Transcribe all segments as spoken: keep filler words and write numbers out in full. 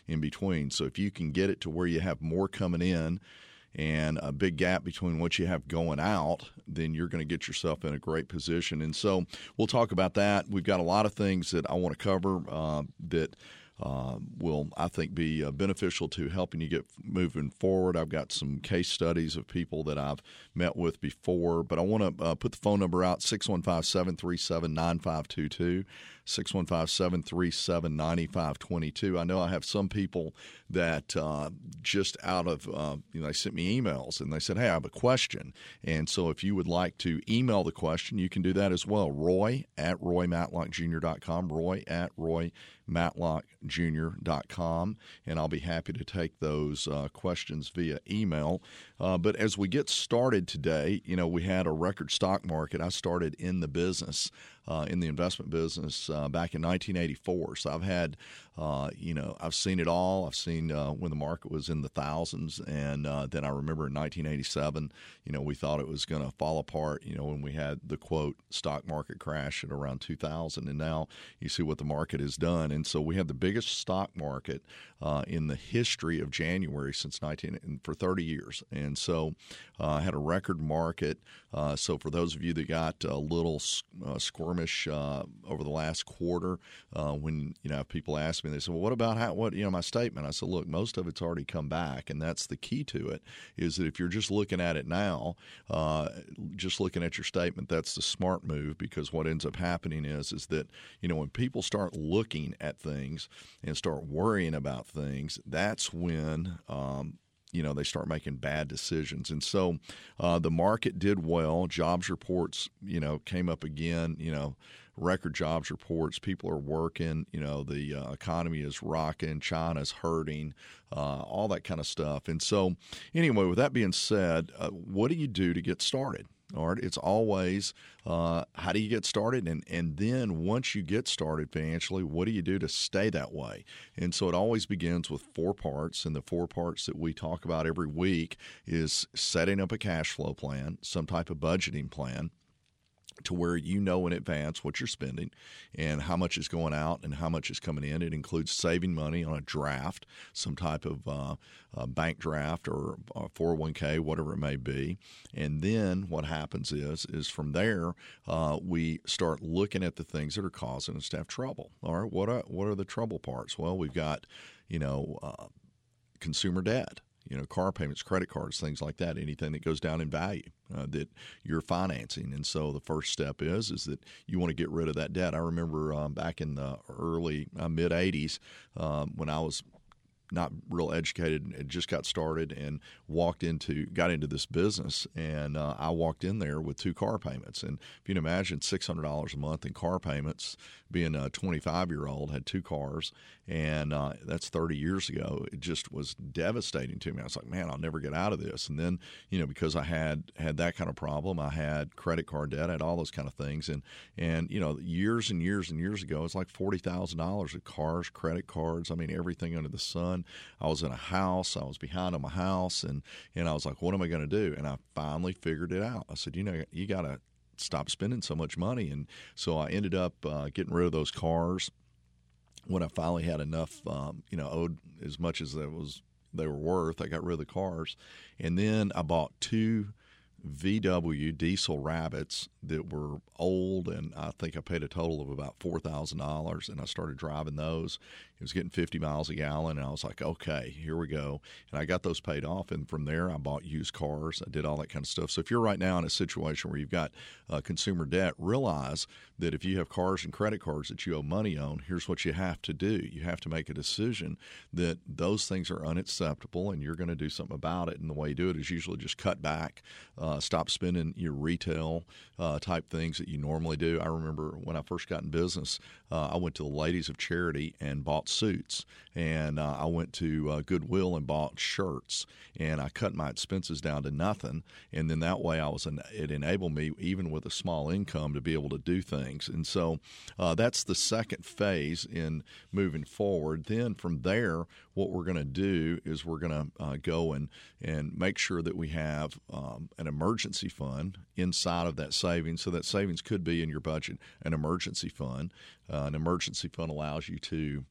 in between. So if you can get it to where you have more coming in and a big gap between what you have going out, then you're going to get yourself in a great position. And so we'll talk about that. We've got a lot of things that I want to cover uh, that uh, will, I think, be uh, beneficial to helping you get moving forward. I've got some case studies of people that I've met with before, but I want to uh, put the phone number out, six one five, seven three seven, nine five two two, six one five, seven three seven, nine five two two. I know I have some people that uh, just out of, uh, you know, they sent me emails and they said, hey, I have a question. And so if you would like to email the question, you can do that as well. Roy at roy matlock junior dot com, Roy at roy matlock junior dot com, and I'll be happy to take those uh, questions via email. Uh, but as we get started today, you know, we had a record stock market. I started in the business, uh, in the investment business uh, back in nineteen eighty-four. So I've had, uh, you know, I've seen it all. I've seen uh, when the market was in the thousands, and uh, then I remember in nineteen eighty-seven, you know, we thought it was going to fall apart, you know, when we had the, quote, stock market crash at around two thousand, and now you see what the market has done. And so we have the biggest stock market uh, in the history of January since nineteen for thirty years. And so I uh, had a record market. Uh, so for those of you that got a little uh, squirmish uh, over the last quarter, uh, when, you know, people ask me, they say, well, what about how, what, you know, my statement? I said, look, most of it's already come back. And that's the key to it, is that if you're just looking at it now, uh, just looking at your statement, that's the smart move, because what ends up happening is, is that, you know, when people start looking at things and start worrying about things, that's when, um, you know, they start making bad decisions. And so uh, the market did well. Jobs reports, you know, came up again, you know, record jobs reports. People are working, you know, the uh, economy is rocking, China's hurting, uh, all that kind of stuff. And so anyway, with that being said, uh, what do you do to get started? All right, it's always uh, how do you get started, and and then once you get started financially, what do you do to stay that way? And so it always begins with four parts, and the four parts that we talk about every week is setting up a cash flow plan, some type of budgeting plan, to where you know in advance what you're spending and how much is going out and how much is coming in. It includes saving money on a draft, some type of uh, uh, bank draft or uh, four oh one k, whatever it may be. And then what happens is, is from there, uh, we start looking at the things that are causing us to have trouble. All right, what are, what are the trouble parts? Well, we've got, you know, uh, consumer debt. You know, car payments, credit cards, things like that, anything that goes down in value uh, that you're financing. And so the first step is is that you want to get rid of that debt. I remember um, back in the early, uh, mid-eighties um, when I was not real educated and just got started and walked into, got into this business. And uh, I walked in there with two car payments. And if you can imagine six hundred dollars a month in car payments, being a twenty-five-year-old, had two cars, and uh, that's thirty years ago. It just was devastating to me. I was like, man, I'll never get out of this. And then, you know, because I had had that kind of problem, I had credit card debt, I had all those kind of things. And, and you know, years and years and years ago, it's like forty thousand dollars of cars, credit cards, I mean, everything under the sun. I was in a house. I was behind on my house, and, and I was like, what am I going to do? And I finally figured it out. I said, you know, you got to stop spending so much money. And so I ended up uh, getting rid of those cars when I finally had enough, um, you know, owed as much as it was they were worth. I got rid of the cars. And then I bought two V W diesel Rabbits that were old, and I think I paid a total of about four thousand dollars, and I started driving those. It was getting fifty miles a gallon, and I was like, okay, here we go. And I got those paid off, and from there I bought used cars. I did all that kind of stuff. So if you're right now in a situation where you've got uh, consumer debt, realize that if you have cars and credit cards that you owe money on, here's what you have to do. You have to make a decision that those things are unacceptable, and you're going to do something about it. And the way you do it is usually just cut back, uh, stop spending your retail uh, type things that you normally do. I remember when I first got in business, uh, I went to the Ladies of Charity and bought suits, and uh, I went to uh, Goodwill and bought shirts, and I cut my expenses down to nothing. And then that way, I was an, it enabled me, even with a small income, to be able to do things. And so uh, that's the second phase in moving forward. Then from there, what we're going to do is we're going to uh, go and and make sure that we have um, an emergency fund inside of that savings. So that savings could be in your budget, an emergency fund. Uh, an emergency fund allows you to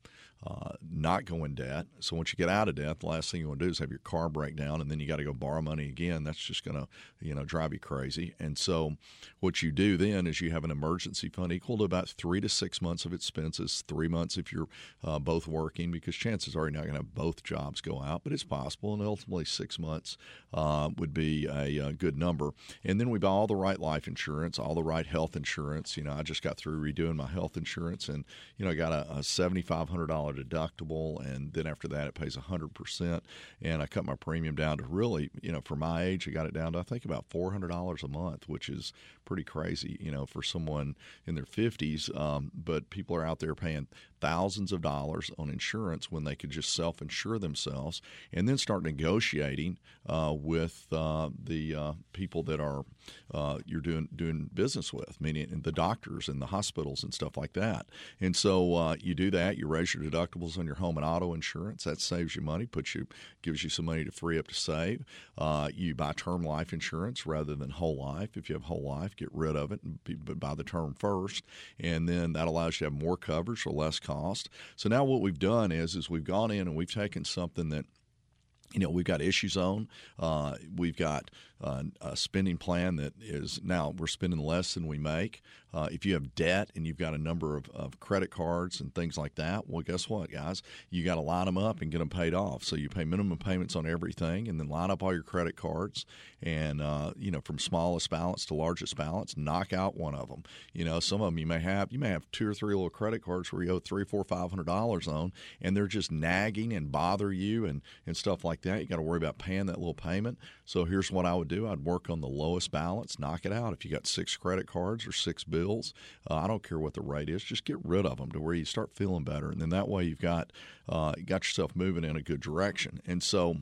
uh, not go in debt. So once you get out of debt, the last thing you want to do is have your car break down, and then you got to go borrow money again. That's just going to, you know, drive you crazy. And so what you do then is you have an emergency fund equal to about three to six months of expenses, three months if you're uh, both working, because chances are you're not going to have both jobs go out, but it's possible. And ultimately six months uh, would be a, a good number. And then we buy all the right life insurance, all the right health insurance. You know, I just got through redoing my health insurance, and, you know, I got a, a seven thousand five hundred dollars deductible, and then after that it pays one hundred percent, and I cut my premium down to really, you know, for my age, I got it down to I think about four hundred dollars a month, which is pretty crazy, you know, for someone in their fifties, um, but people are out there paying thousands of dollars on insurance when they could just self-insure themselves and then start negotiating uh, with uh, the uh, people that are uh, you're doing doing business with, meaning the doctors and the hospitals and stuff like that. And so uh, you do that, you raise your deductibles on your home and auto insurance. That saves you money, puts you, gives you some money to free up to save. Uh, you buy term life insurance rather than whole life. If you have whole life, get rid of it, but buy the term first, and then that allows you to have more coverage for less cost. So now what we've done is is we've gone in and we've taken something that, you know, we've got IssueZone. Uh, we've got uh, a spending plan that is now we're spending less than we make. Uh, if you have debt and you've got a number of, of credit cards and things like that, well, guess what, guys? You got to line them up and get them paid off. So you pay minimum payments on everything, and then line up all your credit cards. And uh, you know, from smallest balance to largest balance, knock out one of them. You know, some of them you may have you may have two or three little credit cards where you owe three, four, five hundred dollars on, and they're just nagging and bother you and and stuff like that. You got to worry about paying that little payment. So here's what I would do: I'd work on the lowest balance, knock it out. If you got six credit cards or six bills, uh, I don't care what the rate is, just get rid of them to where you start feeling better, and then that way you've got uh, you got yourself moving in a good direction. And so,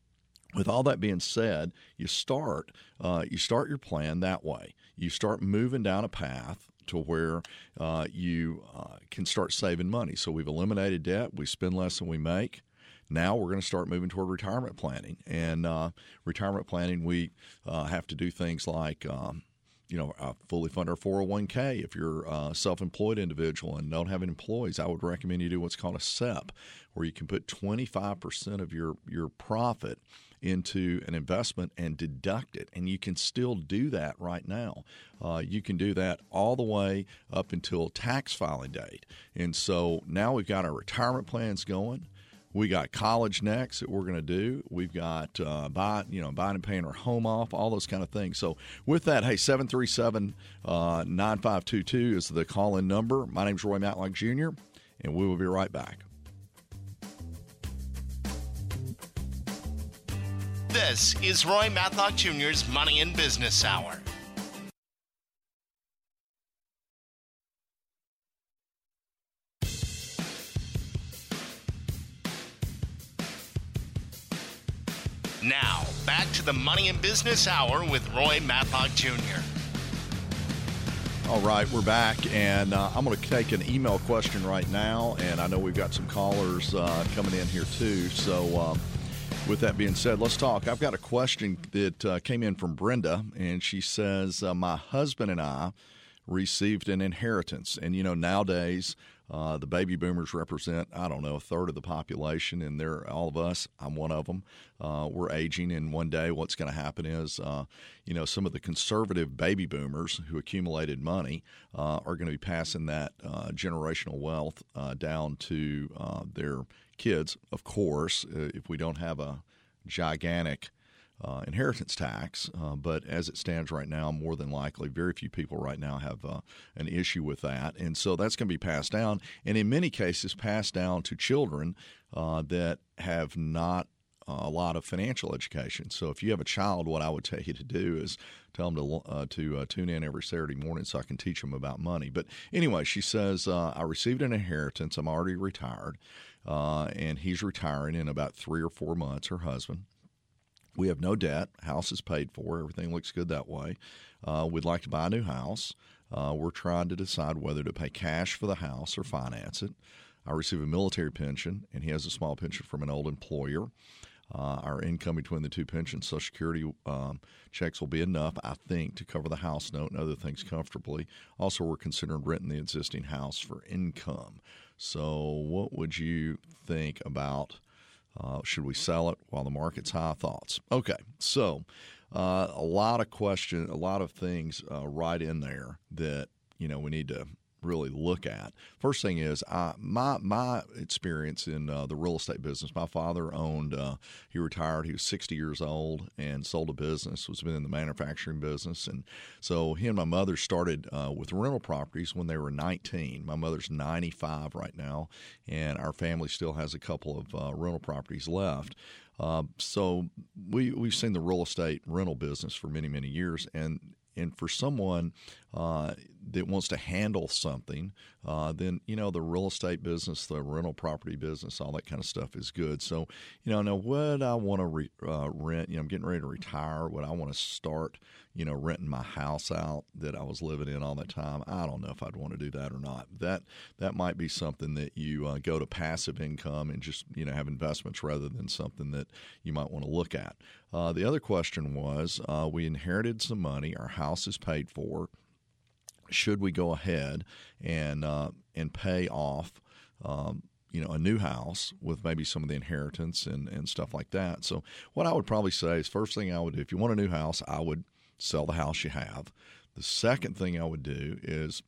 with all that being said, you start uh, you start your plan that way. You start moving down a path to where uh, you uh, can start saving money. So we've eliminated debt. We spend less than we make. Now we're going to start moving toward retirement planning. And uh, retirement planning, we uh, have to do things like um, you know, uh, fully fund our four oh one k. If you're a self-employed individual and don't have employees, I would recommend you do what's called a S E P, where you can put twenty-five percent of your, your profit into an investment and deduct it. And you can still do that right now. Uh, you can do that all the way up until tax filing date. And so now we've got our retirement plans going. We got college next that we're going to do. We've got uh, buy, you know, buying and paying our home off, all those kind of things. So with that, hey, seven three seven, nine five two two is the call-in number. My name's Roy Matlock Junior, and we will be right back. This is Roy Matlock Junior's Money and Business Hour. Now, back to the Money and Business Hour with Roy Matlock Junior All right, we're back, and uh, I'm going to take an email question right now, and I know we've got some callers uh, coming in here too. So um, with that being said, let's talk. I've got a question that uh, came in from Brenda, and she says, uh, my husband and I received an inheritance, and you know, nowadays Uh, the baby boomers represent, I don't know, a third of the population, and they're all of us. I'm one of them. Uh, we're aging, and one day what's going to happen is, uh, you know, some of the conservative baby boomers who accumulated money uh, are going to be passing that uh, generational wealth uh, down to uh, their kids. Of course, uh, if we don't have a gigantic Uh, inheritance tax, uh, but as it stands right now, more than likely, very few people right now have uh, an issue with that. And so that's going to be passed down, and in many cases passed down to children uh, that have not uh, a lot of financial education. So if you have a child, what I would tell you to do is tell them to, uh, to uh, tune in every Saturday morning so I can teach them about money. But anyway, she says, uh, I received an inheritance. I'm already retired, uh, and he's retiring in about three or four months, her husband. We have no debt. House is paid for. Everything looks good that way. Uh, we'd like to buy a new house. Uh, we're trying to decide whether to pay cash for the house or finance it. I receive a military pension, and he has a small pension from an old employer. Uh, our income between the two pensions, Social Security um, checks will be enough, I think, to cover the house note and other things comfortably. Also, we're considering renting the existing house for income. So what would you think about, uh, should we sell it while the market's high? Thoughts? Okay, so uh, a lot of questions, a lot of things uh, right in there that, you know, we need to really look at. First thing is uh, my my experience in uh, the real estate business. My father owned, uh, he retired, he was sixty years old and sold a business, was been in the manufacturing business. And so he and my mother started uh, with rental properties when they were nineteen. My mother's ninety-five right now, and our family still has a couple of uh, rental properties left. Uh, so we, we've seen the real estate rental business for many, many years. And And for someone uh, that wants to handle something, uh, then, you know, the real estate business, the rental property business, all that kind of stuff is good. So, you know, now would I want to re, uh, rent? You know, I'm getting ready to retire. Would I want to start, you know, renting my house out that I was living in all that time? I don't know if I'd want to do that or not. That that might be something that you uh, go to passive income and just, you know, have investments rather than something that you might want to look at. Uh, the other question was, uh, we inherited some money. Our house is paid for. Should we go ahead and uh, and pay off, um, you know, a new house with maybe some of the inheritance and, and stuff like that? So what I would probably say is, first thing I would do, if you want a new house, I would sell the house you have. The second thing I would do is,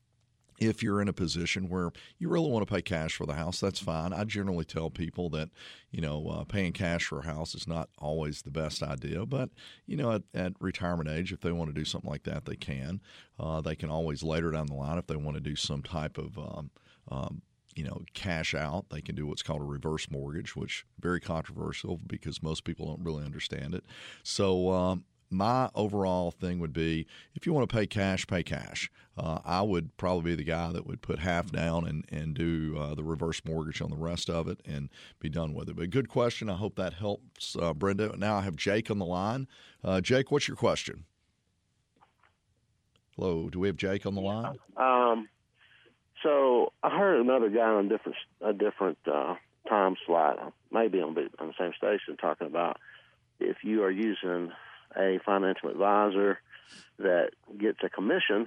if you're in a position where you really want to pay cash for the house, that's fine. I generally tell people that, you know, uh, paying cash for a house is not always the best idea. But, you know, at, at retirement age, if they want to do something like that, they can. Uh, they can always later down the line, if they want to do some type of, um, um, you know, cash out, they can do what's called a reverse mortgage, which is very controversial because most people don't really understand it. So, um, my overall thing would be, if you want to pay cash, pay cash. Uh, I would probably be the guy that would put half down and, and do uh, the reverse mortgage on the rest of it and be done with it. But good question. I hope that helps, uh, Brenda. Now I have Jake on the line. Uh, Jake, what's your question? Hello, do we have Jake on the line? Um, so I heard another guy on a different, a different uh, time slot, maybe on the, on the same station, talking about if you are using a financial advisor that gets a commission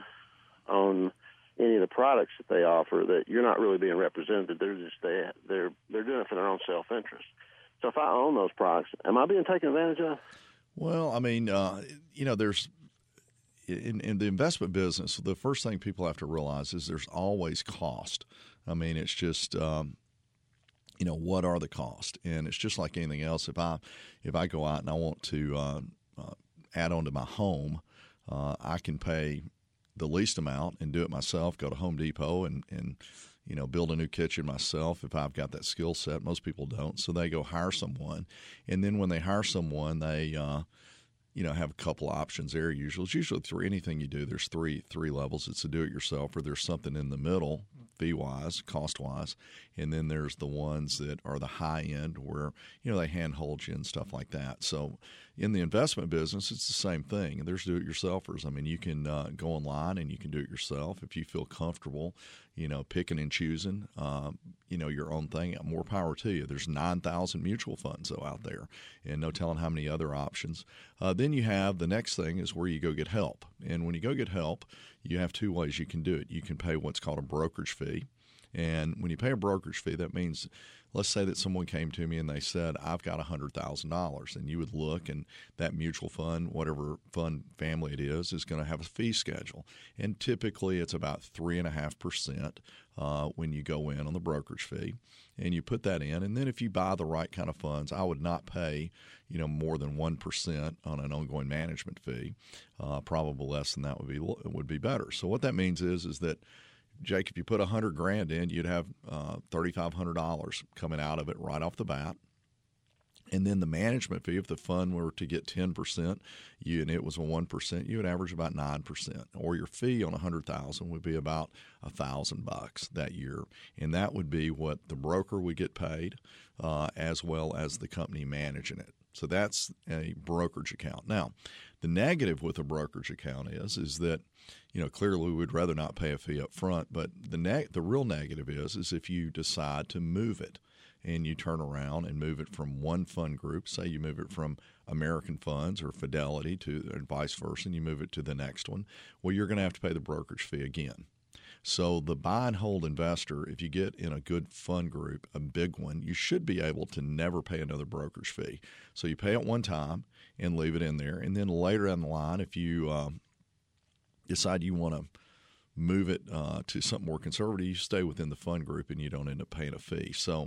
on any of the products that they offer, that you're not really being represented. They're just they, they're they're doing it for their own self-interest. So if I own those products, am I being taken advantage of? Well, I mean, uh, you know, there's in, in the investment business, the first thing people have to realize is there's always cost. I mean, it's just um, you know, what are the costs? And it's just like anything else. If I if I go out and I want to uh, uh, add on to my home, uh, I can pay the least amount and do it myself. Go to Home Depot and, and you know, build a new kitchen myself if I've got that skill set. Most people don't, so they go hire someone. And then when they hire someone, they uh, you know, have a couple options there. Usually, it's usually through anything you do, there's three three levels. It's a do-it-yourself, or there's something in the middle, fee-wise, cost-wise, and then there's the ones that are the high end where, you know, they handhold you and stuff like that. So in the investment business, it's the same thing. There's do-it-yourselfers. I mean, you can uh, go online and you can do it yourself if you feel comfortable, you know, picking and choosing, um, you know, your own thing. More power to you. There's nine thousand mutual funds, though, out there, and no telling how many other options. Uh, then you have the next thing is where you go get help. And when you go get help, you have two ways you can do it. You can pay what's called a brokerage fee. And when you pay a brokerage fee, that means, let's say that someone came to me and they said, I've got one hundred thousand dollars. And you would look, and that mutual fund, whatever fund family it is, is going to have a fee schedule. And typically it's about three point five percent uh, when you go in on the brokerage fee. And you put that in. And then if you buy the right kind of funds, I would not pay, you know, more than one percent on an ongoing management fee. Uh, probably less than that would be would be better. So what that means is, is that, Jake, if you put a hundred grand in, you'd have uh, thirty-five hundred dollars coming out of it right off the bat. And then the management fee, if the fund were to get ten percent, you and it was a one percent, you would average about nine percent. Or your fee on a hundred thousand would be about a thousand bucks that year, and that would be what the broker would get paid, uh, as well as the company managing it. So that's a brokerage account. Now, the negative with a brokerage account is is that, you know, clearly we would rather not pay a fee up front, but the ne- the real negative is is if you decide to move it. and you turn around and move it from one fund group, say you move it from American Funds or Fidelity to and vice versa, and you move it to the next one, well, you're going to have to pay the brokerage fee again. So the buy and hold investor, if you get in a good fund group, a big one, you should be able to never pay another brokerage fee. So you pay it one time and leave it in there, and then later down the line, if you uh, decide you want to move it uh, to something more conservative, you stay within the fund group and you don't end up paying a fee. So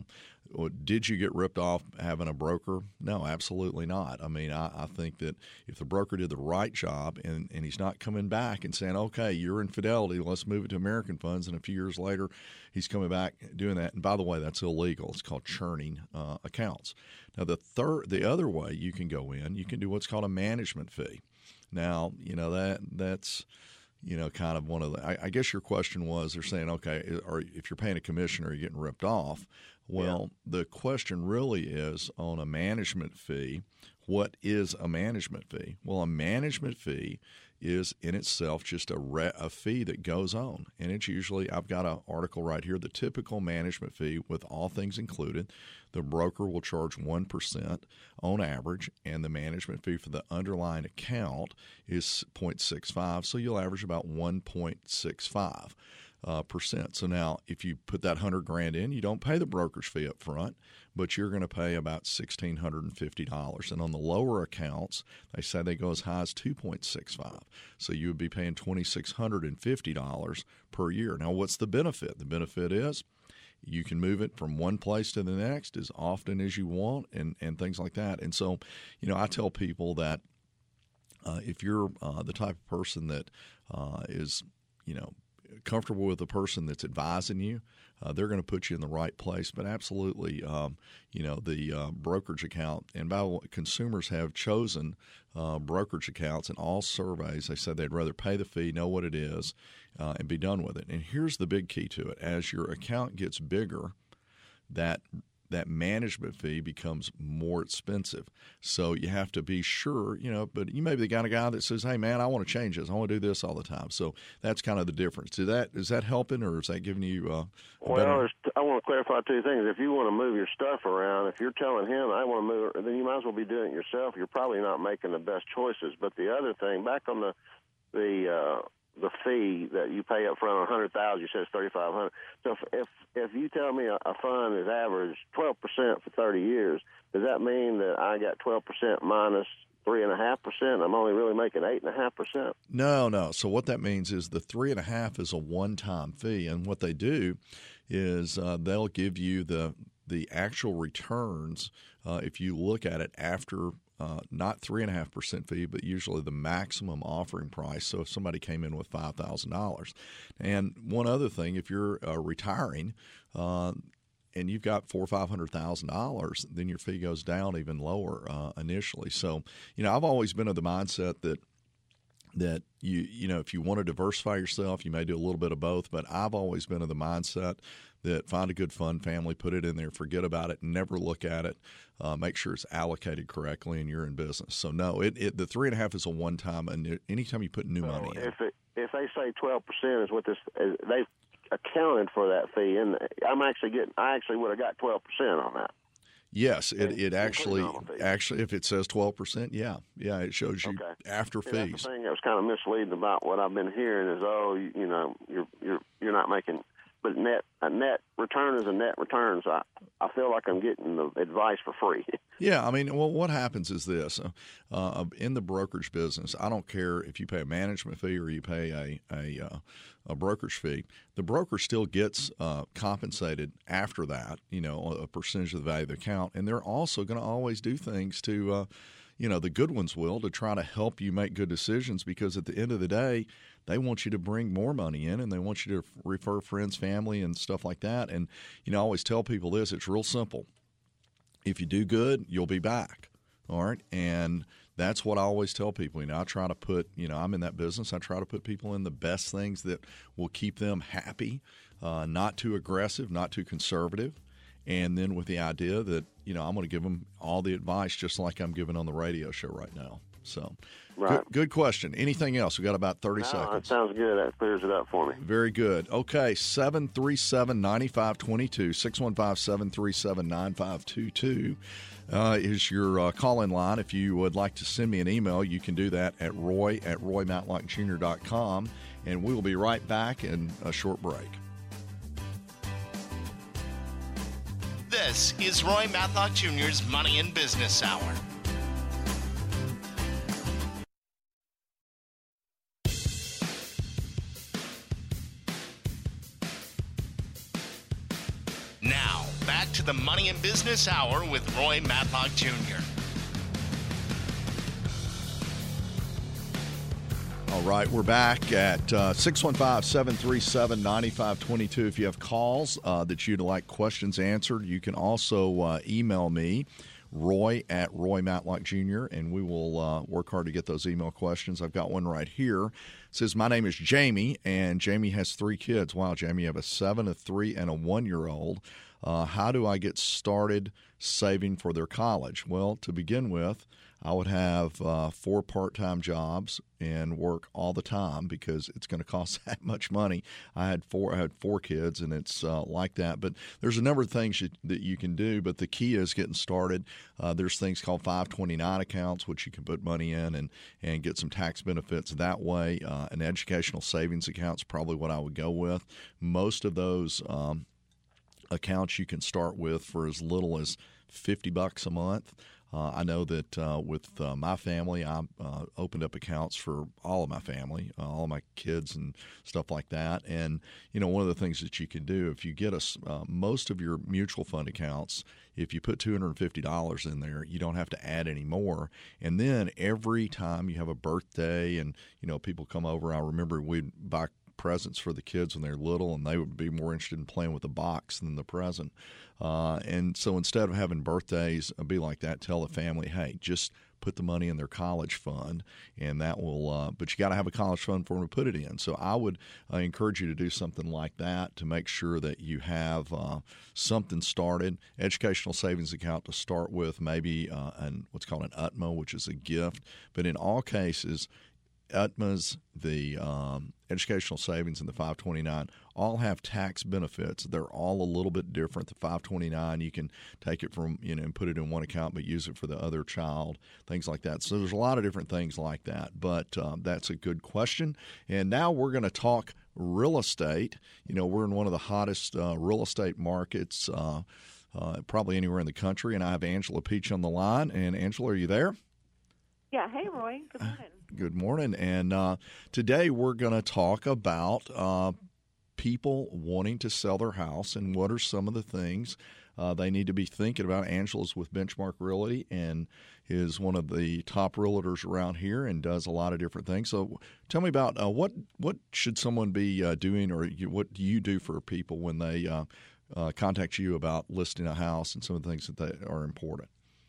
did you get ripped off having a broker? No, absolutely not. I mean, I, I think that if the broker did the right job and, and he's not coming back and saying, okay, you're in Fidelity, let's move it to American Funds, and a few years later he's coming back doing that. And by the way, that's illegal. It's called churning uh, accounts. Now, the third, the other way you can go in, you can do what's called a management fee. Now, you know, that that's – you know, kind of one of the, I, I guess your question was, they're saying, okay, or if you're paying a commission, are you getting ripped off? Well, yeah. The question really is on a management fee, what is a management fee? Well, a management fee is in itself just a, re, a fee that goes on. And it's usually, I've got an article right here, the typical management fee with all things included. The broker will charge one percent on average, and the management fee for the underlying account is zero point six five, so you'll average about one point six five. Uh, percent. So now, if you put that hundred grand in, you don't pay the broker's fee up front, but you're going to pay about sixteen hundred and fifty dollars. And on the lower accounts, they say they go as high as two point six five. So you would be paying twenty six hundred and fifty dollars per year. Now, what's the benefit? The benefit is you can move it from one place to the next as often as you want, and and things like that. And so, you know, I tell people that uh, if you're uh, the type of person that uh, is, you know, comfortable with the person that's advising you, uh, they're going to put you in the right place. But absolutely, um, you know, the uh, brokerage account, and by the way, consumers have chosen uh, brokerage accounts in all surveys. They said they'd rather pay the fee, know what it is, uh, and be done with it. And here's the big key to it. As your account gets bigger, that that management fee becomes more expensive. So you have to be sure, you know, but you may be the kind of guy that says, hey, man, I want to change this. I want to do this all the time. So that's kind of the difference. Is that, is that helping, or is that giving you uh, Well, better... I want to clarify two things. If you want to move your stuff around, if you're telling him, I want to move it, then you might as well be doing it yourself. You're probably not making the best choices. But the other thing, back on the, the uh, the fee that you pay up front on one hundred thousand dollars, you said it's thirty-five hundred dollars. So if if you tell me a, a fund is average twelve percent for thirty years, does that mean that I got twelve percent minus three point five percent? I'm only really making eight point five percent? No, no. So what that means is the three point five is a one-time fee, and what they do is uh, they'll give you the the actual returns uh, if you look at it after Uh, not three and a half percent fee, but usually the maximum offering price. So if somebody came in with five thousand dollars, and one other thing, if you're uh, retiring uh, and you've got four or five hundred thousand dollars, then your fee goes down even lower uh, initially. So you know, I've always been of the mindset that that you you know, if you want to diversify yourself, you may do a little bit of both. But I've always been of the mindset that find a good fund family, put it in there, forget about it, never look at it, uh, make sure it's allocated correctly, and you're in business. So no, it, it the three and a half is a one time, and anytime you put new so money in. If it, if they say twelve percent is what this, is, they've accounted for that fee, and I'm actually getting, I actually would have got twelve percent on that. Yes, it, it actually actually if it says twelve percent, yeah, yeah, it shows you okay. after See, fees. that's the thing that was kind of misleading about what I've been hearing is, oh, you, you know, you're you're you're not making. But net a net return is a net return. So I, I feel like I'm getting the advice for free. Yeah, I mean, well, what happens is this. Uh, in the brokerage business, I don't care if you pay a management fee or you pay a a, uh, a brokerage fee. The broker still gets uh, compensated after that, you know, a percentage of the value of the account. And they're also going to always do things to, uh, you know, the good ones will, to try to help you make good decisions, because at the end of the day, they want you to bring more money in, and they want you to refer friends, family, and stuff like that. And, you know, I always tell people this, it's real simple. If you do good, you'll be back. All right. And that's what I always tell people. You know, I try to put, you know, I'm in that business. I try to put people in the best things that will keep them happy, uh, not too aggressive, not too conservative. And then with the idea that, you know, I'm going to give them all the advice just like I'm giving on the radio show right now. So, Right. good, good question. Anything else? We got about thirty No, seconds. that sounds good. That clears it up for me. Very good. Okay, seven three seven, nine five two two, six one five, seven three seven, nine five two two uh, is your uh, call-in line. If you would like to send me an email, you can do that at roy at roy matlock junior dot com, and we will be right back in a short break. This is Roy Matlock Junior's Money and Business Hour. Now, back to the Money and Business Hour with Roy Matlock Junior All right, we're back at uh, six one five, seven three seven, nine five two two. If you have calls uh, that you'd like questions answered, you can also uh, email me, Roy at Roy Matlock Junior, and we will uh, work hard to get those email questions. I've got one right here. It says, my name is Jamie, and Jamie has three kids. Wow, Jamie, you have a seven, a three, and a one-year-old. Uh, how do I get started saving for their college? Well, to begin with, I would have uh, four part-time jobs and work all the time because it's going to cost that much money. I had four. I had four kids, and it's uh, like that. But there's a number of things you, that you can do. But the key is getting started. Uh, there's things called five twenty-nine accounts, which you can put money in and and get some tax benefits that way. Uh, an educational savings account is probably what I would go with. Most of those um, accounts you can start with for as little as fifty bucks a month. Uh, I know that uh, with uh, my family, I uh, opened up accounts for all of my family, uh, all of my kids and stuff like that. And, you know, one of the things that you can do, if you get a, uh, most of your mutual fund accounts, if you put two hundred fifty dollars in there, you don't have to add any more. And then every time you have a birthday and, you know, people come over, I remember we'd buy presents for the kids when they're little, and they would be more interested in playing with the box than the present. Uh, and so instead of having birthdays be like that, tell the family, hey, just put the money in their college fund, and that will uh, – but you got to have a college fund for them to put it in. So I would uh, encourage you to do something like that to make sure that you have uh, something started, educational savings account to start with, maybe uh, an, what's called an U T M A, which is a gift. But in all cases – U T M As, the um, educational savings, and the five twenty-nine all have tax benefits. They're all a little bit different. The five twenty-nine, you can take it from, you know, and put it in one account but use it for the other child, things like that. So there's a lot of different things like that. But um, that's a good question. And now we're going to talk real estate. You know, we're in one of the hottest uh, real estate markets uh, uh, probably anywhere in the country. And I have Angela Peach on the line. And Angela, are you there? Yeah. Hey, Roy. Good morning. Good morning. And uh, today we're going to talk about uh, people wanting to sell their house and what are some of the things uh, they need to be thinking about. Angela's with Benchmark Realty and is one of the top realtors around here and does a lot of different things. So tell me about uh, what what should someone be uh, doing, or you, what do you do for people when they uh, uh, contact you about listing a house and some of the things that they are important?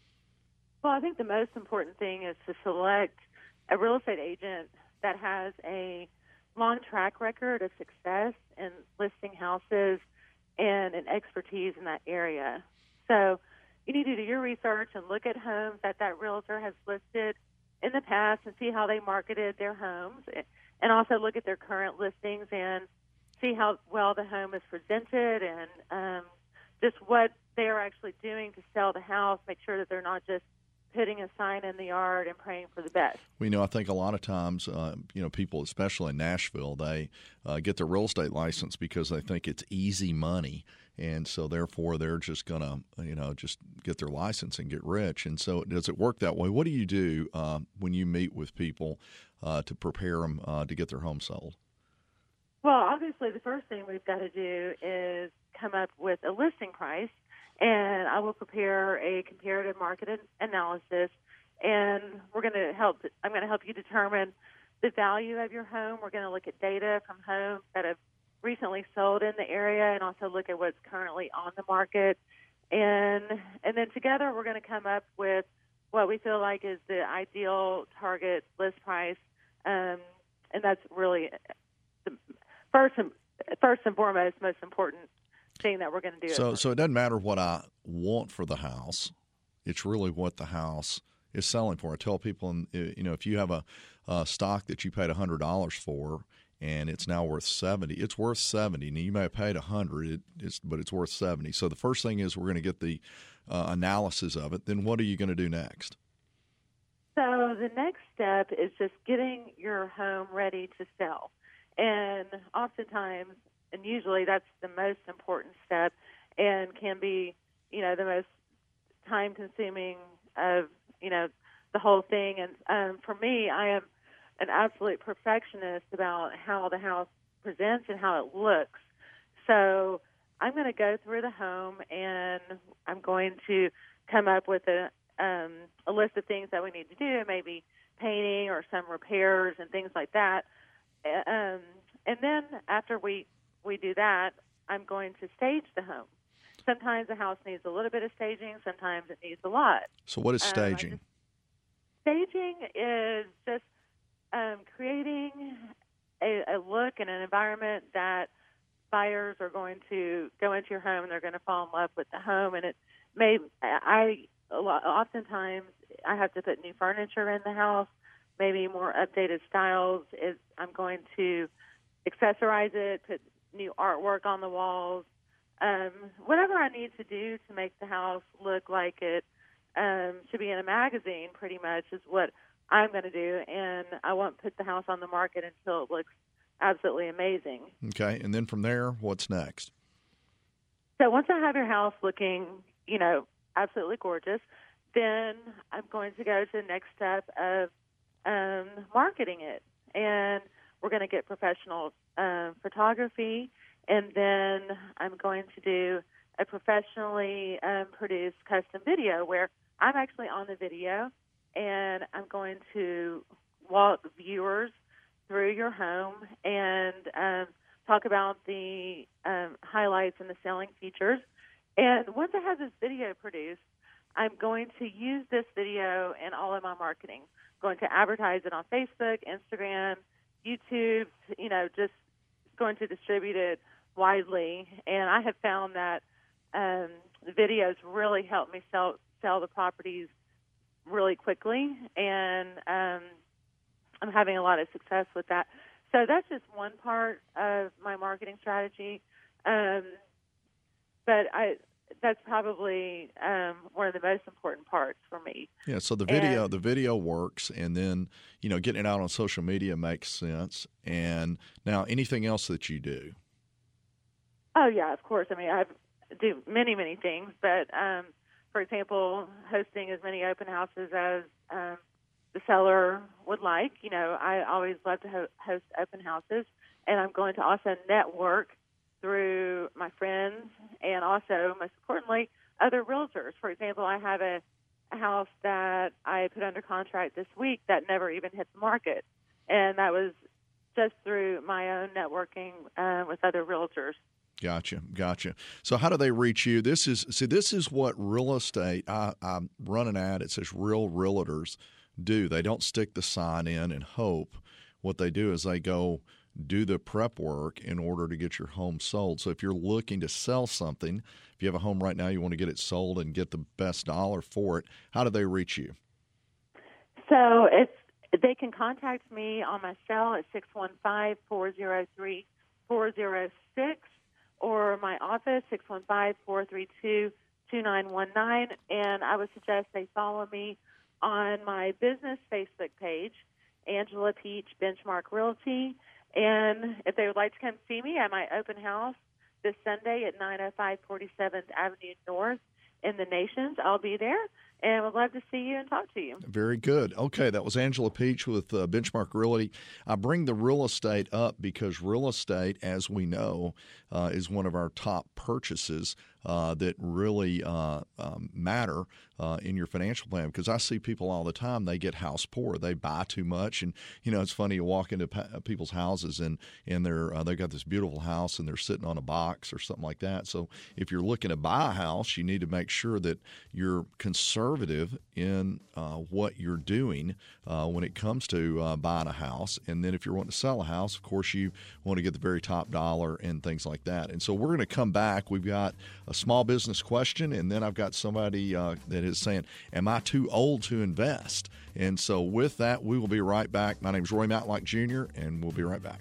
Well, I think the most important thing is to select a real estate agent that has a long track record of success in listing houses and an expertise in that area. So you need to do your research and look at homes that that realtor has listed in the past and see how they marketed their homes, and also look at their current listings and see how well the home is presented and um, just what they are actually doing to sell the house. Make sure that they're not just putting a sign in the yard and praying for the best. We know, I think a lot of times, uh, you know, people, especially in Nashville, they uh, get their real estate license because they think it's easy money. And so, therefore, they're just going to, you know, just get their license and get rich. And so does it work that way? What do you do uh, when you meet with people uh, to prepare them uh, to get their home sold? Well, obviously, the first thing we've got to do is come up with a listing price. And I will prepare a comparative market analysis, and we're going to help. I'm going to help you determine the value of your home. We're going to look at data from homes that have recently sold in the area, and also look at what's currently on the market. And and then together, we're going to come up with what we feel like is the ideal target list price, um, and that's really the first and first and foremost, most important thing that we're going to do. So, so it doesn't matter what I want for the house. It's really what the house is selling for. I tell people, you know, if you have a, a stock that you paid one hundred dollars for and it's now worth seventy, it's worth seventy. Now, you may have paid one hundred, it, it's, but it's worth seventy. So the first thing is we're going to get the uh, analysis of it. Then what are you going to do next? So the next step is just getting your home ready to sell. And oftentimes, and usually that's the most important step and can be, you know, the most time-consuming of, you know, the whole thing. And um, for me, I am an absolute perfectionist about how the house presents and how it looks. So I'm going to go through the home and I'm going to come up with a um, a list of things that we need to do, maybe painting or some repairs and things like that. Um, and then after we, we do that, I'm going to stage the home. Sometimes the house needs a little bit of staging. Sometimes it needs a lot. So what is staging? Um, just, staging is just um, creating a, a look and an environment that buyers are going to go into your home and they're going to fall in love with the home. And it may, I, a lot, oftentimes I have to put new furniture in the house, maybe more updated styles. Is I'm going to accessorize it, put new artwork on the walls, um, whatever I need to do to make the house look like it um, should be in a magazine. Pretty much is what I'm going to do, and I won't put the house on the market until it looks absolutely amazing. Okay, and then from there, what's next? So once I have your house looking, you know, absolutely gorgeous, then I'm going to go to the next step of um, marketing it. And we're going to get professional uh, photography, and then I'm going to do a professionally um, produced custom video where I'm actually on the video, and I'm going to walk viewers through your home and um, talk about the um, highlights and the selling features. And once I have this video produced, I'm going to use this video in all of my marketing. I'm going to advertise it on Facebook, Instagram, YouTube, you know, just going to distribute it widely. And I have found that um, the videos really help me sell sell the properties really quickly, and um, I'm having a lot of success with that. So that's just one part of my marketing strategy. Um, but I that's probably um, one of the most important parts for me. Yeah, so the video and, the video works, and then, you know, getting it out on social media makes sense. And now anything else that you do? Oh, yeah, of course. I mean, I do many, many things, but, um, for example, hosting as many open houses as um, the seller would like. You know, I always love to ho- host open houses, and I'm going to also network through my friends and also, most importantly, other realtors. For example, I have a, a house that I put under contract this week that never even hit the market, and that was just through my own networking uh, with other realtors. Gotcha, gotcha. So how do they reach you? This is see, this is what real estate. I, I run an ad. It says real realtors do. They don't stick the sign in and hope. What they do is they go do the prep work in order to get your home sold. So if you're looking to sell something, if you have a home right now, you want to get it sold and get the best dollar for it, how do they reach you? So it's, they can contact me on my cell at six one five, four oh three, four oh six or my office, six one five, four three two, two nine one nine. And I would suggest they follow me on my business Facebook page, Angela Peach Benchmark Realty. And if they would like to come see me at my open house this Sunday at nine oh five forty-seventh Avenue North in the Nations, I'll be there and would love to see you and talk to you. Very good. Okay, that was Angela Peach with uh, Benchmark Realty. I bring the real estate up because real estate, as we know, uh, is one of our top purchases uh, that really uh, um, matter uh, in your financial plan. Because I see people all the time, they get house poor. They buy too much. And, you know, it's funny, you walk into pa- people's houses and, and they're, uh, they've got this beautiful house and they're sitting on a box or something like that. So if you're looking to buy a house, you need to make sure that you're conservative in uh, what you're doing uh, when it comes to uh, buying a house. And then if you're wanting to sell a house, of course, you want to get the very top dollar and things like that. And so we're going to come back. We've got a small business question, and then I've got somebody uh, that is saying, am I too old to invest? And so with that, we will be right back. My name is Roy Matlock Junior, and we'll be right back.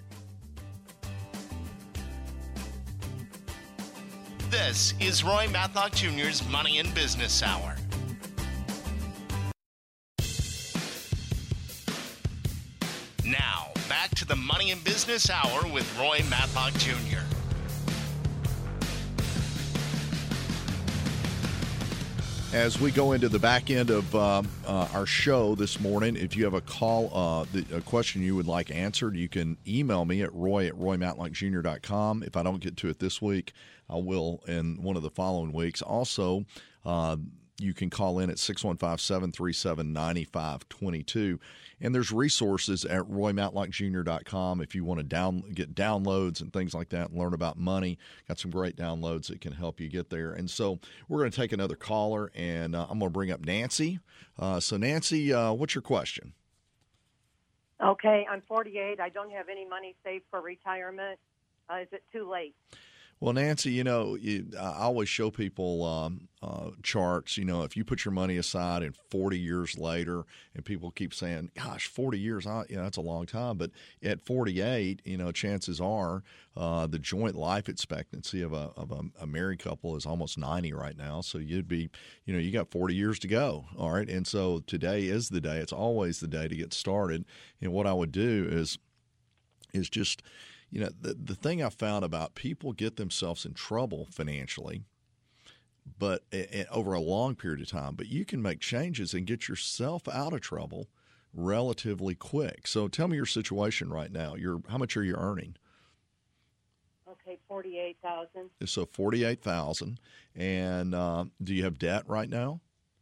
This is Roy Matlock Junior's Money and Business Hour. Now, back to the Money and Business Hour with Roy Matlock Junior As we go into the back end of um, uh, our show this morning, if you have a call, uh, the, a question you would like answered, you can email me at roy at roy matlock junior dot com. If I don't get to it this week, I will in one of the following weeks. Also, uh, you can call in at six one five, seven three seven, nine five two two. And there's resources at roy matlock junior dot com if you want to down, get downloads and things like that and learn about money. Got some great downloads that can help you get there. And so we're going to take another caller, and uh, I'm going to bring up Nancy. Uh, so, Nancy, uh, what's your question? Okay, I'm forty-eight. I don't have any money saved for retirement. Uh, is it too late? Well, Nancy, you know, you, I always show people um, uh, charts. You know, if you put your money aside and forty years later, and people keep saying, gosh, forty years, I, you know, that's a long time. But at forty-eight, you know, chances are uh, the joint life expectancy of a of a, a married couple is almost ninety right now. So you'd be, you know, you got forty years to go. All right. And so today is the day. It's always the day to get started. And what I would do is, is just, you know, the, the thing I found about people get themselves in trouble financially, but a, a, over a long period of time, but you can make changes and get yourself out of trouble relatively quick. So tell me your situation right now. You're, how much are you earning? Okay, forty-eight thousand. So forty-eight thousand. And uh, do you have debt right now?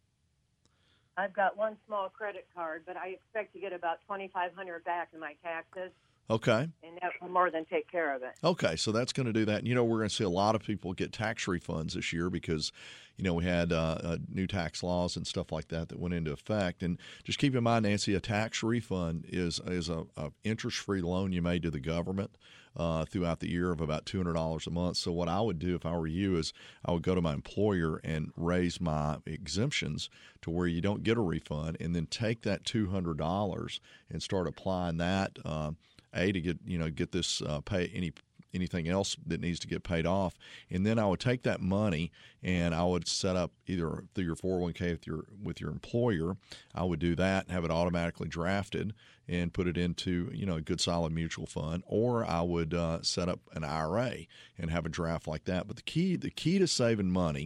I've got one small credit card, but I expect to get about twenty-five hundred back in my taxes. Okay. And that will more than take care of it. Okay, so that's going to do that. And, you know, we're going to see a lot of people get tax refunds this year because, you know, we had uh, uh, new tax laws and stuff like that that went into effect. And just keep in mind, Nancy, a tax refund is is a, a interest-free loan you made to the government uh, throughout the year of about two hundred dollars a month. So what I would do if I were you is I would go to my employer and raise my exemptions to where you don't get a refund, and then take that two hundred dollars and start applying that uh, A, to get, you know, get this uh, pay any anything else that needs to get paid off. And then I would take that money and I would set up either through your four oh one k with your with your employer. I would do that and have it automatically drafted and put it into, you know, a good solid mutual fund, or I would uh, set up an I R A and have a draft like that. But the key the key to saving money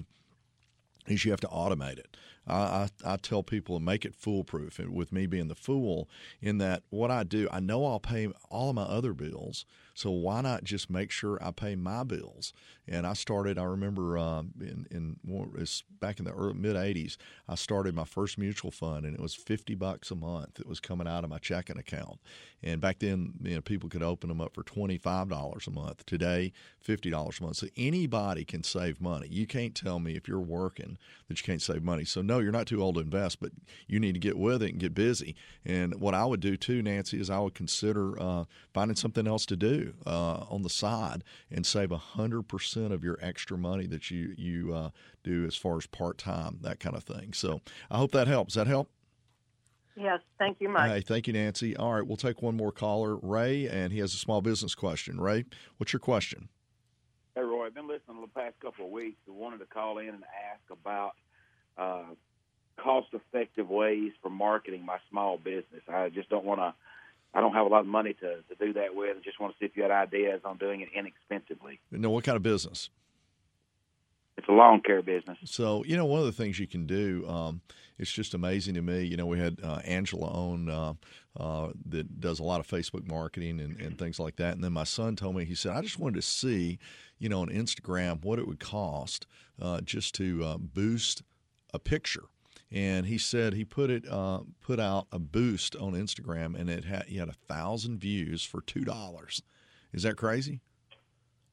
is you have to automate it. I, I, I tell people to make it foolproof, and with me being the fool, in that what I do, I know I'll pay all of my other bills, so why not just make sure I pay my bills? And I started, I remember uh, in, in it's back in the early, mid-eighties, I started my first mutual fund, and it was fifty bucks a month that was coming out of my checking account. And back then, you know, people could open them up for twenty-five dollars a month. Today, fifty dollars a month. So anybody can save money. You can't tell me if you're working that you can't save money. So no, you're not too old to invest, but you need to get with it and get busy. And what I would do too, Nancy, is I would consider uh, finding something else to do uh, on the side and save one hundred percent of your extra money that you, you uh, do as far as part-time, that kind of thing. So I hope that helps. Does that help? Yes, thank you much. Hey, thank you, Nancy. All right, we'll take one more caller, Ray, and he has a small business question. Ray, what's your question? Hey, Roy, I've been listening the past couple of weeks. I wanted to call in and ask about uh, cost-effective ways for marketing my small business. I just don't want to – I don't have a lot of money to, to do that with. I just want to see if you had ideas on doing it inexpensively. No, what kind of business? It's a lawn care business. So, you know, one of the things you can do, um, it's just amazing to me. You know, we had uh, Angela on uh, uh, that does a lot of Facebook marketing and, and things like that. And then my son told me, he said, I just wanted to see, you know, on Instagram what it would cost uh, just to uh, boost a picture. And he said he put it uh, put out a boost on Instagram, and it had he had a thousand views for two dollars. Is that crazy?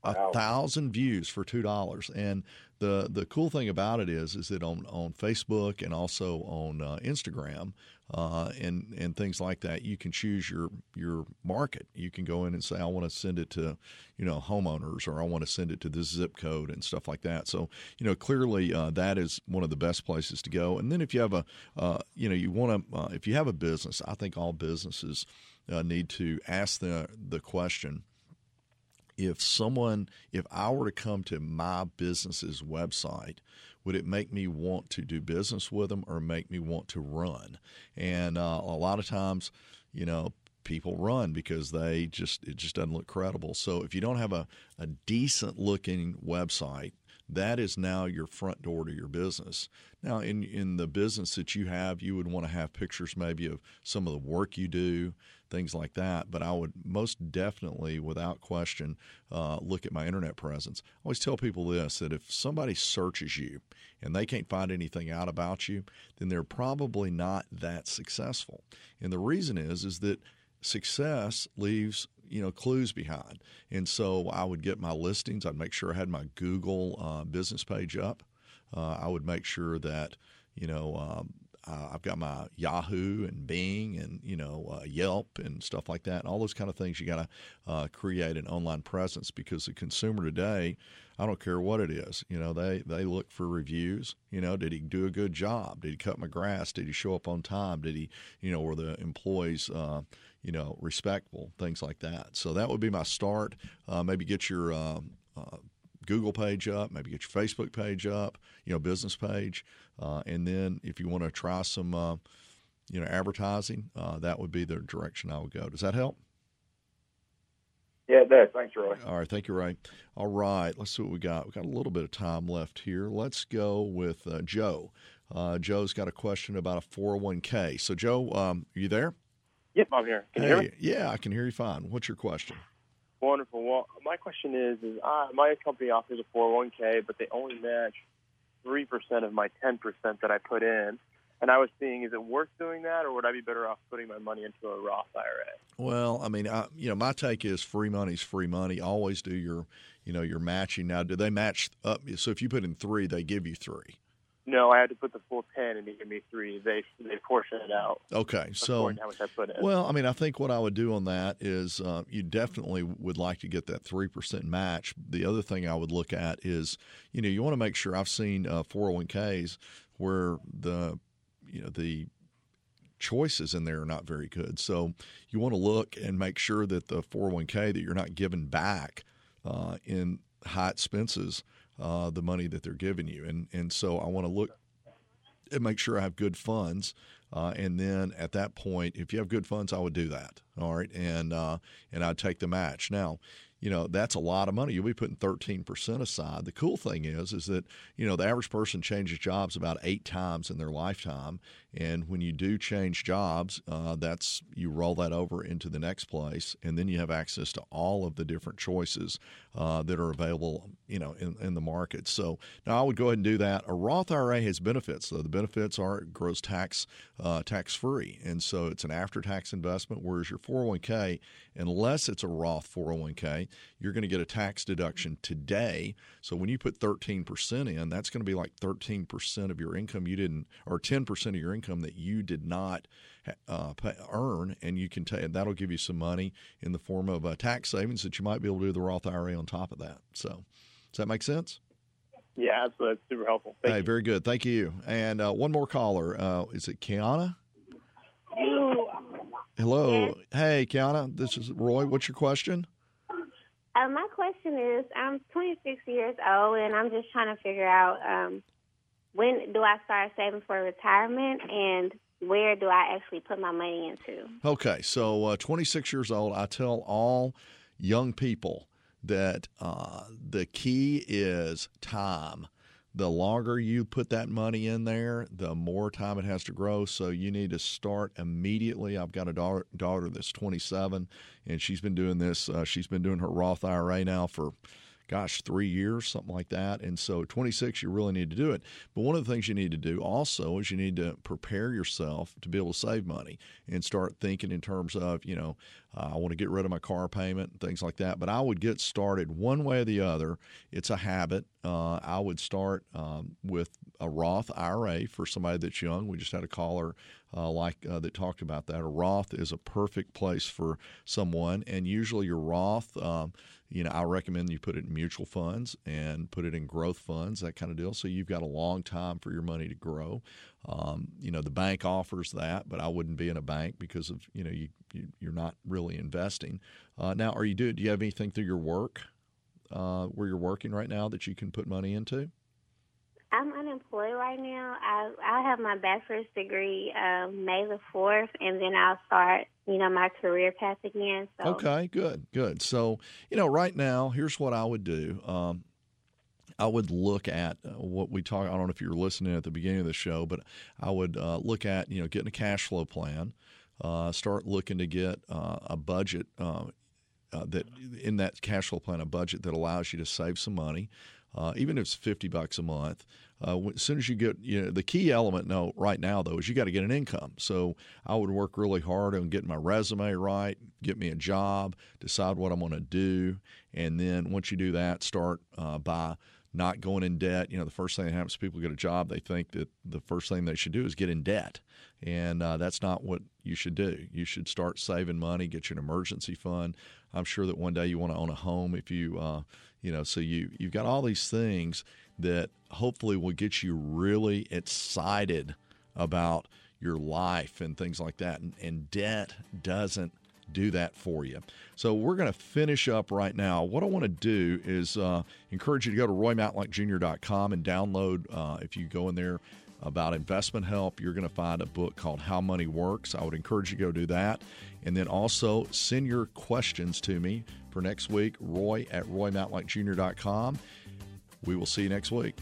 A thousand views for two dollars, and the the cool thing about it is, is that on, on Facebook and also on uh, Instagram uh, and and things like that, you can choose your your market. You can go in and say, I want to send it to, you know, homeowners, or I want to send it to this zip code and stuff like that. So, you know, clearly uh, that is one of the best places to go. And then if you have a, uh, you know, you want to, uh, if you have a business, I think all businesses uh, need to ask the the question. If someone, if I were to come to my business's website, would it make me want to do business with them or make me want to run? And uh, a lot of times, you know, people run because they just, it just doesn't look credible. So if you don't have a, a decent looking website, that is now your front door to your business. Now, in in the business that you have, you would want to have pictures maybe of some of the work you do, things like that. But I would most definitely, without question, uh, look at my internet presence. I always tell people this, that if somebody searches you and they can't find anything out about you, then they're probably not that successful. And the reason is, is that success leaves, you know, clues behind. And so I would get my listings. I'd make sure I had my Google uh, business page up. Uh, I would make sure that, you know, um, uh, I've got my Yahoo and Bing and, you know, uh, Yelp and stuff like that. And all those kind of things, you got to uh, create an online presence, because the consumer today, I don't care what it is, you know, they, they look for reviews. You know, did he do a good job? Did he cut my grass? Did he show up on time? Did he, you know, were the employees, uh, you know, respectful, things like that. So that would be my start. Uh, maybe get your um, uh, Google page up, maybe get your Facebook page up, you know, business page. Uh, and then if you want to try some, uh, you know, advertising, uh, that would be the direction I would go. Does that help? Yeah, it does. Thanks, Roy. All right. Thank you, Ray. All right. Let's see what we got. We've got a little bit of time left here. Let's go with uh, Joe. Uh, Joe's got a question about a four oh one k. So, Joe, um, are you there? Yep, I'm here. Can hey, you hear me? Yeah, I can hear you fine. What's your question? Wonderful. Well, my question is, is uh, my company offers a four oh one k, but they only match three percent of my ten percent that I put in. And I was seeing, is it worth doing that, or would I be better off putting my money into a Roth I R A? Well, I mean, I, you know, my take is free money's free money. Always do your, you know, your matching. Now, do they match up? So if you put in three, they give you three. No, I had to put the full ten, and they give me three. They they portion it out. Okay, so how much I put in. Well, I mean, I think what I would do on that is uh, you definitely would like to get that three percent match. The other thing I would look at is, you know, you want to make sure. I've seen uh, four oh one k's where the, you know, the choices in there are not very good. So you want to look and make sure that the four oh one k that you're not giving back uh, in high expenses. Uh, the money that they're giving you. And and so I want to look and make sure I have good funds. Uh, and then at that point, if you have good funds, I would do that. All right. And uh, and I'd take the match. Now, you know, that's a lot of money. You'll be putting thirteen percent aside. The cool thing is, is that, you know, the average person changes jobs about eight times in their lifetime. And when you do change jobs, uh, that's you roll that over into the next place, and then you have access to all of the different choices uh, that are available, you know, in, in the market. So now I would go ahead and do that. A Roth I R A has benefits, though. The benefits are it grows tax uh, tax free, and so it's an after tax investment. Whereas your four oh one k, unless it's a Roth four oh one k, you're going to get a tax deduction today. So when you put thirteen percent in, that's going to be like thirteen percent of your income you didn't, or ten percent of your income that you did not uh, pay, earn, and you can take that'll give you some money in the form of uh, tax savings that you might be able to do the Roth I R A on top of that. So does that make sense? Yeah, absolutely. That's super helpful. Thank hey, you. Very good. Thank you. And uh, one more caller. Uh, is it Kiana? Hello. Yes. Hey, Kiana. This is Roy. What's your question? Uh, my question is, I'm twenty-six years old, and I'm just trying to figure out um, when do I start saving for retirement, and where do I actually put my money into? Okay, so uh, twenty-six years old, I tell all young people that uh, the key is time. The longer you put that money in there, the more time it has to grow. So you need to start immediately. I've got a daughter, daughter that's twenty-seven, and she's been doing this. Uh, she's been doing her Roth I R A now for, gosh, three years, something like that. And so twenty-six, you really need to do it. But one of the things you need to do also is you need to prepare yourself to be able to save money and start thinking in terms of, you know, uh, I want to get rid of my car payment and things like that. But I would get started one way or the other. It's a habit. Uh, I would start um, with a Roth I R A for somebody that's young. We just had a caller uh, like uh, that talked about that. A Roth is a perfect place for someone, and usually your Roth, um, you know, I recommend you put it in mutual funds and put it in growth funds, that kind of deal. So you've got a long time for your money to grow. Um, you know, the bank offers that, but I wouldn't be in a bank because of, you know, you, you you're not really investing. Uh, now, are you do do you have anything through your work uh, where you're working right now that you can put money into? I'm unemployed right now. I I have my bachelor's degree um, May the fourth, and then I'll start, you know, my career path again. So. Okay, good, good. So, you know, right now, here's what I would do. Um, I would look at uh, what we talk. I don't know if you were listening at the beginning of the show, but I would uh, look at, you know, getting a cash flow plan. Uh, start looking to get uh, a budget uh, uh, that in that cash flow plan, a budget that allows you to save some money. Uh, even if it's fifty bucks a month, uh, as soon as you get, you know, the key element no, right now, though, is you got to get an income. So I would work really hard on getting my resume right, get me a job, decide what I'm going to do. And then once you do that, start uh, by not going in debt. You know, the first thing that happens, people get a job, they think that the first thing they should do is get in debt. And uh, that's not what you should do. You should start saving money, get you an emergency fund. I'm sure that one day you want to own a home if you, uh, you know, so you, you've got all these things that hopefully will get you really excited about your life and things like that. And, and debt doesn't do that for you. So we're going to finish up right now. What I want to do is uh, encourage you to go to roy matlock junior dot com and download, uh, if you go in there, about investment help, you're going to find a book called How Money Works. I would encourage you to go do that. And then also send your questions to me for next week, Roy at roy matlock junior dot com. We will see you next week.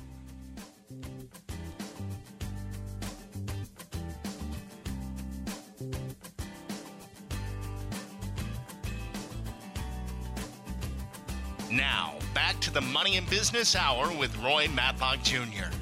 Now, back to the Money and Business Hour with Roy Matlock Junior